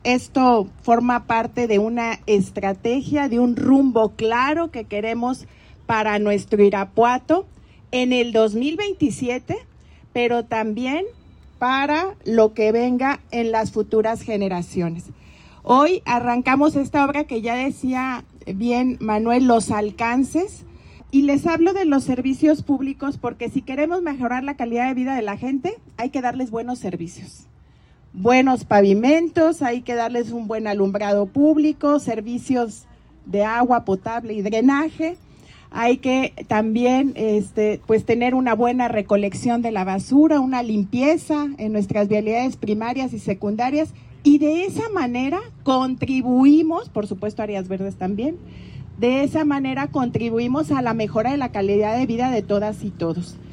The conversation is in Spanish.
Esto forma parte de una estrategia, de un rumbo claro que queremos para nuestro Irapuato en el 2027, pero también para lo que venga en las futuras generaciones. Hoy arrancamos esta obra que ya decía bien Manuel, los alcances, y les hablo de los servicios públicos porque si queremos mejorar la calidad de vida de la gente, hay que darles buenos servicios. Buenos pavimentos, hay que darles un buen alumbrado público, servicios de agua potable y drenaje. Hay que también pues tener una buena recolección de la basura, una limpieza en nuestras vialidades primarias y secundarias, y de esa manera contribuimos, por supuesto áreas verdes también, de esa manera contribuimos a la mejora de la calidad de vida de todas y todos.